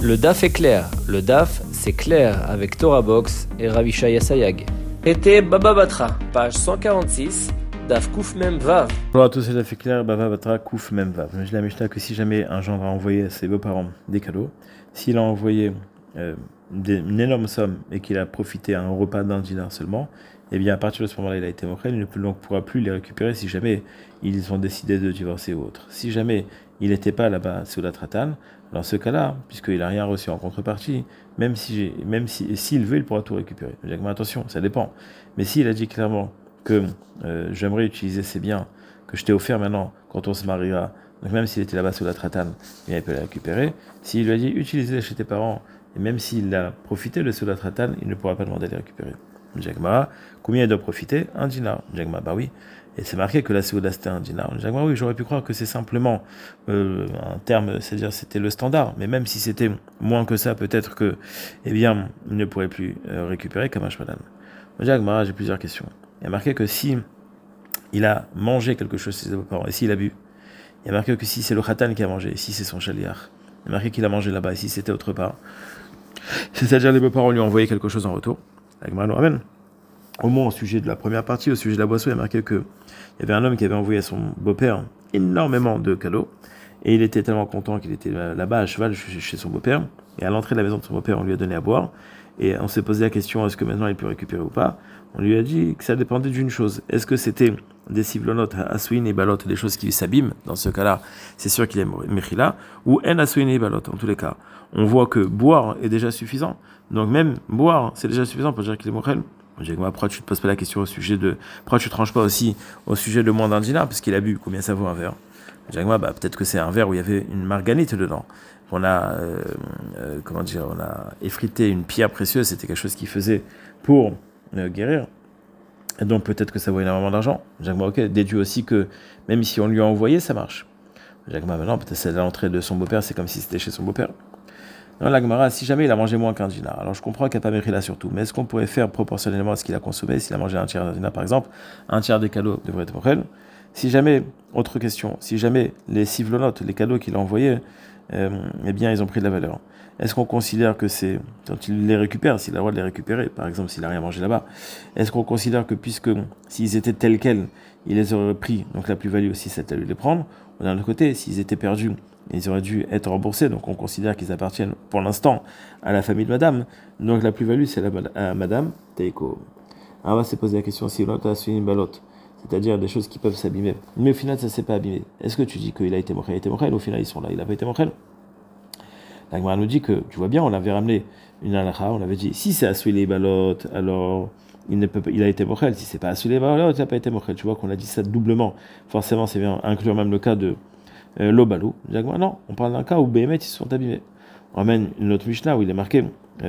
Le DAF est clair. Le DAF, c'est clair avec Torah Box et Ravishaya Sayag. Était Baba Batra, page 146, DAF Kouf Mem Vav. Bonjour à tous, c'est DAF clair, Baba Batra, Kouf Mem Vav. Je l'ai Mishnah que si jamais un gendre a envoyé à ses beaux-parents des cadeaux, s'il a envoyé une énorme somme et qu'il a profité à un repas d'un dinar seulement, et bien à partir de ce moment-là, il a été mochel, il ne pourra plus les récupérer si jamais ils ont décidé de divorcer ou autre. Si jamais il n'était pas là-bas sous la tratane, dans ce cas-là, puisqu'il n'a rien reçu en contrepartie, même s'il veut, il pourra tout récupérer. Mais attention, ça dépend. Mais s'il a dit clairement que j'aimerais utiliser ces biens que je t'ai offert maintenant quand on se mariera, donc même s'il était là-bas sous la tratane, il peut les récupérer. S'il lui a dit utilise-les chez tes parents, et même s'il a profité de sous la tratane, il ne pourra pas demander de les récupérer. Jagma, combien il doit profiter? Un dinar. Jagma, bah oui. Et c'est marqué que la Séouda c'était un dinar. Jagma, oui, j'aurais pu croire que c'est simplement un terme, c'est-à-dire c'était le standard. Mais même si c'était moins que ça, peut-être que, eh bien, il ne pourrait plus récupérer comme un shmadan. Jagma, j'ai plusieurs questions. Il y a marqué que si il a mangé quelque chose chez ses parents, et s'il a bu, il y a marqué que si c'est le khatan qui a mangé, et si c'est son chaliar, il y a marqué qu'il a mangé là-bas, et si c'était autre part, c'est-à-dire les beaux-parents lui ont envoyé quelque chose en retour. Jagma nous ramène. Au moins au sujet de la première partie, au sujet de la boisson, il y a marqué qu'il y avait un homme qui avait envoyé à son beau-père énormément de cadeaux, et il était tellement content qu'il était là-bas à cheval chez son beau-père, et à l'entrée de la maison de son beau-père, on lui a donné à boire, et on s'est posé la question, est-ce que maintenant il peut récupérer ou pas? On lui a dit que ça dépendait d'une chose, est-ce que c'était des sivlonotes, aswin et balot, des choses qui s'abîment, dans ce cas-là, c'est sûr qu'il est mechila, ou en aswin et balot, en tous les cas. On voit que boire est déjà suffisant, donc même boire, c'est déjà suffisant pour dire qu'il est mochel. Pourquoi tu te poses pas la question au sujet de... Pourquoi tu te tranches pas aussi au sujet de moins d'un dinar? Parce qu'il a bu, combien ça vaut un verre? Peut-être que c'est un verre où il y avait une marganite dedans. On a, on a effrité une pierre précieuse, c'était quelque chose qu'il faisait pour guérir. Et donc peut-être que ça vaut énormément d'argent. Ok, déduit aussi que même si on lui a envoyé, ça marche. Maintenant, peut-être c'est à l'entrée de son beau-père, c'est comme si c'était chez son beau-père. Non, la Gemara, si jamais il a mangé moins qu'un dinar, alors je comprends qu'il n'y a pas Mechila surtout, mais est-ce qu'on pourrait faire proportionnellement à ce qu'il a consommé, s'il a mangé un tiers d'un dinar par exemple, un tiers des cadeaux devrait être mochel? Si jamais, autre question, si jamais les sivlonotes, les cadeaux qu'il a envoyés, eh bien ils ont pris de la valeur, est-ce qu'on considère que c'est, quand il les récupère, s'il a le droit de les récupérer, par exemple s'il n'a rien mangé là-bas, est-ce qu'on considère que puisque s'ils étaient tels quels, il les aurait pris, donc la plus-value aussi c'est à lui de les prendre, ou d'un autre côté, s'ils étaient perdus, ils auraient dû être remboursés, donc on considère qu'ils appartiennent pour l'instant à la famille de madame, donc la plus-value c'est à madame Teiko. Alors on va se poser la question si l'on a suivi une balotte, c'est-à-dire des choses qui peuvent s'abîmer, mais au final ça s'est pas abîmé. Est-ce que tu dis qu'il a été mochel? Il a été mochel, au final ils sont là, il n'a pas été mochel? La Gemara nous dit que, tu vois bien, on avait ramené une halakha, on avait dit, si c'est à suivre les balottes, alors il a été mochel, si c'est pas à suivre les balottes, il n'a pas été mochel. Tu vois qu'on a dit ça doublement, forcément c'est bien inclure même le cas de l'obalou. Non, on parle d'un cas où Béhémet ils se sont abîmés. On ramène une autre Mishnah où il est marqué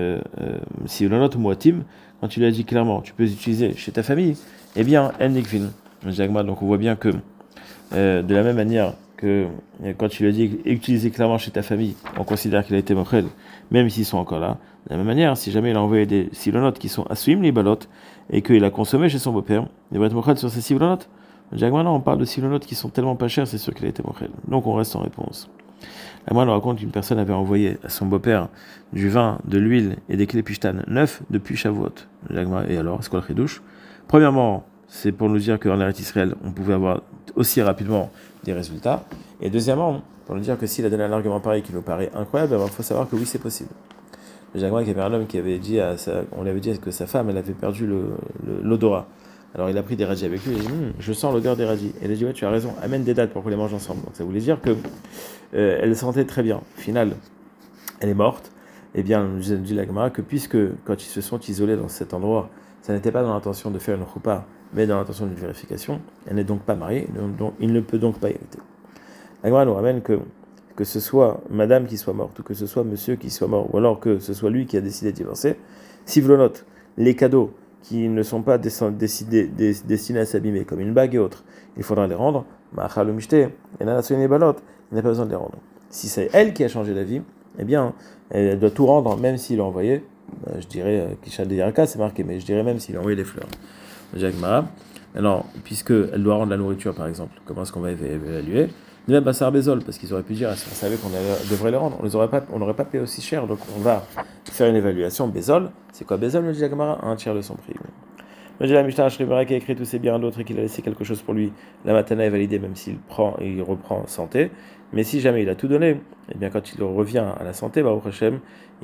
si le note moatim, quand tu lui as dit clairement tu peux les utiliser chez ta famille, eh bien en nikvin. Donc on voit bien que de la même manière que quand tu lui as dit utiliser clairement chez ta famille, on considère qu'il a été mochel, même s'ils sont encore là. De la même manière, si jamais il a envoyé des silonotes qui sont assuim les balotes et qu'il a consommé chez son beau-père, il va être mochel sur ces silonotes. Non, on parle de silonotes qui sont tellement pas chers, c'est sûr qu'il a été mochel. Donc on reste en réponse. Moi, on raconte qu'une personne avait envoyé à son beau-père du vin, de l'huile et des clés pishtan neufs depuis Shavuot. Et alors, est-ce qu'on le redouche? Premièrement, c'est pour nous dire qu'en Eretz Israël, on pouvait avoir aussi rapidement des résultats. Et deuxièmement, pour nous dire que s'il a donné un argument pareil qui nous paraît incroyable, il faut savoir que oui, c'est possible. Il y avait un homme qui avait dit on lui avait dit que sa femme, elle avait perdu l'odorat. Alors il a pris des radis avec lui, il a dit je sens l'odeur des radis. Et il a dit ouais, tu as raison, amène des dates pour qu'on les mange ensemble. Donc ça voulait dire que elle sentait très bien. Au final, elle est morte. Eh bien, nous dit la Gemara que puisque quand ils se sont isolés dans cet endroit, ça n'était pas dans l'intention de faire une choupa, mais dans l'intention d'une vérification, elle n'est donc pas mariée, donc il ne peut donc pas hériter. La Gemara nous ramène que ce soit madame qui soit morte, ou que ce soit monsieur qui soit mort, ou alors que ce soit lui qui a décidé de divorcer, si vous le notez, les cadeaux qui ne sont pas destinés à s'abîmer, comme une bague et autres, il faudra les rendre. Il n'a pas besoin de les rendre. Si c'est elle qui a changé d'avis, eh bien, elle doit tout rendre, même s'il a envoyé, je dirais, Kisha de Yarka, c'est marqué, mais je dirais même s'il a envoyé des fleurs. Alors, puisqu'elle doit rendre la nourriture, par exemple, comment est-ce qu'on va évaluer? de même Bassar Bezol, parce qu'ils auraient pu dire, on savait qu'on devrait les rendre, on n'aurait pas payé aussi cher, donc on va faire une évaluation. Bezol, c'est quoi Bezol, me dit la Gemara? Un tiers de son prix. Me dit la Mishnah, Shrimera qui a écrit tous ses biens à l'autre et qu'il a laissé quelque chose pour lui, la matana est validée même s'il prend et il reprend santé. Mais si jamais il a tout donné, eh bien quand il revient à la santé, Baruch Hashem,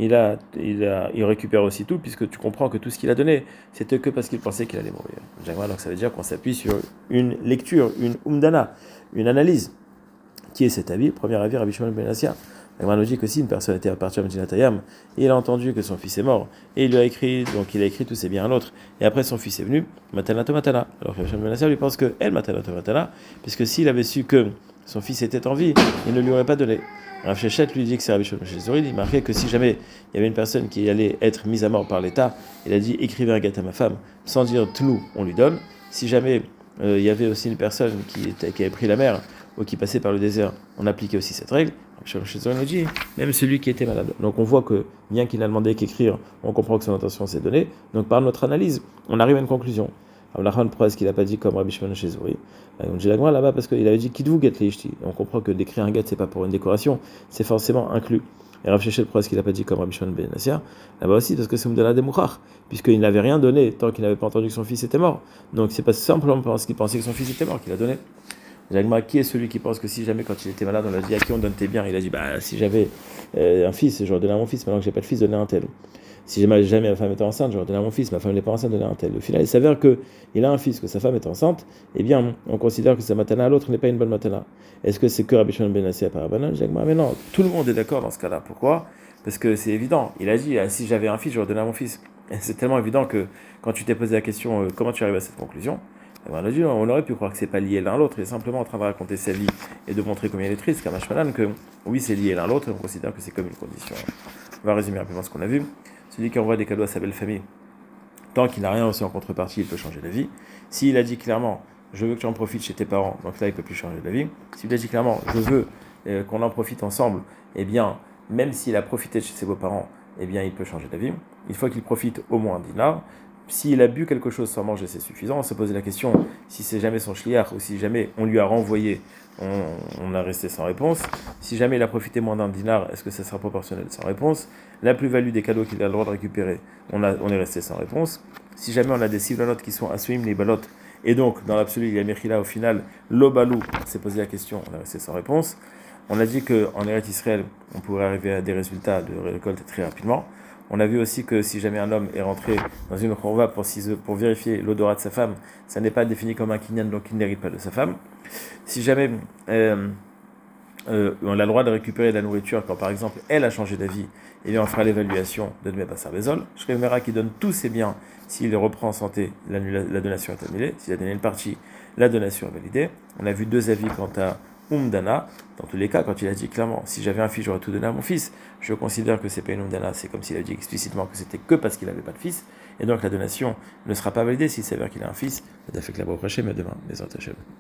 il récupère aussi tout, puisque tu comprends que tout ce qu'il a donné, c'était que parce qu'il pensait qu'il allait mourir. Donc ça veut dire qu'on s'appuie sur une lecture, une umdana, une analyse. Qui est cet avis? Premier avis, Rabbi Shimon ben Assia. La nous dit que si une personne était à partir de Medinat Hayam, et il a entendu que son fils est mort, et il lui a écrit, donc il a écrit tous ses biens à l'autre, et après son fils est venu, Matana to Matana. Alors Rabbi Shimon ben Assia lui pense que elle, Matana to Matana, puisque s'il avait su que son fils était en vie, il ne lui aurait pas donné. Rav Shechet lui dit que c'est Rabbi Shimon ben Assia, il marquait que si jamais il y avait une personne qui allait être mise à mort par l'État, il a dit écrivez un get à ma femme, sans dire tnou, on lui donne. Si jamais il y avait aussi une personne qui avait pris la mer, ou qui passait par le désert, on appliquait aussi cette règle. Nous dit, même celui qui était malade. Donc on voit que, bien qu'il n'a demandé qu'écrire, on comprend que son intention s'est donnée. Donc par notre analyse, on arrive à une conclusion. Abraham, pourquoi est-ce qu'il n'a pas dit comme Rabbi Shimon Shezouri? On dit la grande là-bas parce qu'il avait dit Kidvu get leishti. On comprend que d'écrire un get, c'est pas pour une décoration, c'est forcément inclus. Et Rav Shechet, pourquoi est-ce qu'il n'a pas dit comme Rabbi Shimon ben Assia? Là-bas aussi, parce que c'est Moudala de Mouchach, puisqu'il n'avait rien donné tant qu'il n'avait pas entendu que son fils était mort. Donc c'est pas simplement parce qu'il pensait que son fils était mort qu'il a donné. Jacques, qui est celui qui pense que si jamais quand il était malade, on a dit à qui on donne tes biens? Il a dit si j'avais un fils, j'aurais donné à mon fils, maintenant que j'ai pas de fils, donner à un tel. Si jamais ma femme était enceinte, j'aurais donné à mon fils, ma femme n'est pas enceinte, donner à un tel. Au final, il s'avère qu'il a un fils, que sa femme est enceinte, eh bien, on considère que sa matana à l'autre n'est pas une bonne matana. Est-ce que c'est que Rabbi Shimon ben Assia par Rabbanan? Jacques, mais non, tout le monde est d'accord dans ce cas-là. Pourquoi? Parce que c'est évident. Il a dit si j'avais un fils, j'aurais donné à mon fils. Et c'est tellement évident que quand tu t'es posé la question comment tu arrives à cette conclusion, on aurait pu croire que c'est pas lié l'un à l'autre, il est simplement en train de raconter sa vie et de montrer combien il est triste, comme Ashmanan, que oui, c'est lié l'un à l'autre, et on considère que c'est comme une condition. On va résumer rapidement ce qu'on a vu. Celui qui envoie des cadeaux à sa belle famille, tant qu'il n'a rien reçu en contrepartie, il peut changer d'avis. S'il a dit clairement, je veux que tu en profites chez tes parents, donc là, il ne peut plus changer d'avis. S'il a dit clairement, je veux qu'on en profite ensemble, eh bien, même s'il a profité de chez ses beaux-parents, eh bien, il peut changer d'avis. Il faut qu'il profite au moins un dinar. S'il a bu quelque chose sans manger, c'est suffisant. On se pose la question, si c'est jamais son shliach ou si jamais on lui a renvoyé, on a resté sans réponse. Si jamais il a profité moins d'un dinar, est-ce que ça sera proportionnel? Sans réponse. La plus-value des cadeaux qu'il a le droit de récupérer, on est resté sans réponse. Si jamais on a des siblanotes qui sont asuim les balotes, et donc dans l'absolu il y a mechila au final, l'obalou, on s'est posé la question, on est resté sans réponse. On a dit qu'en Eretz Israël, on pourrait arriver à des résultats de récolte très rapidement. On a vu aussi que si jamais un homme est rentré dans une khorva pour vérifier l'odorat de sa femme, ça n'est pas défini comme un kinyan, donc il n'hérite pas de sa femme. Si jamais on a le droit de récupérer de la nourriture quand par exemple elle a changé d'avis, eh bien on fera l'évaluation de Dmei Bassar Bezol. Shreimera qui donne tous ses biens, s'il les reprend en santé, la donation est annulée. S'il a donné une partie, la donation est validée. On a vu deux avis quant à Umdana, dans tous les cas, quand il a dit clairement, si j'avais un fils, j'aurais tout donné à mon fils, je considère que c'est pas une Umdana, c'est comme s'il a dit explicitement que c'était que parce qu'il n'avait pas de fils, et donc la donation ne sera pas validée s'il s'avère qu'il a un fils. Ça fait que la prochaine, mais demain, les autres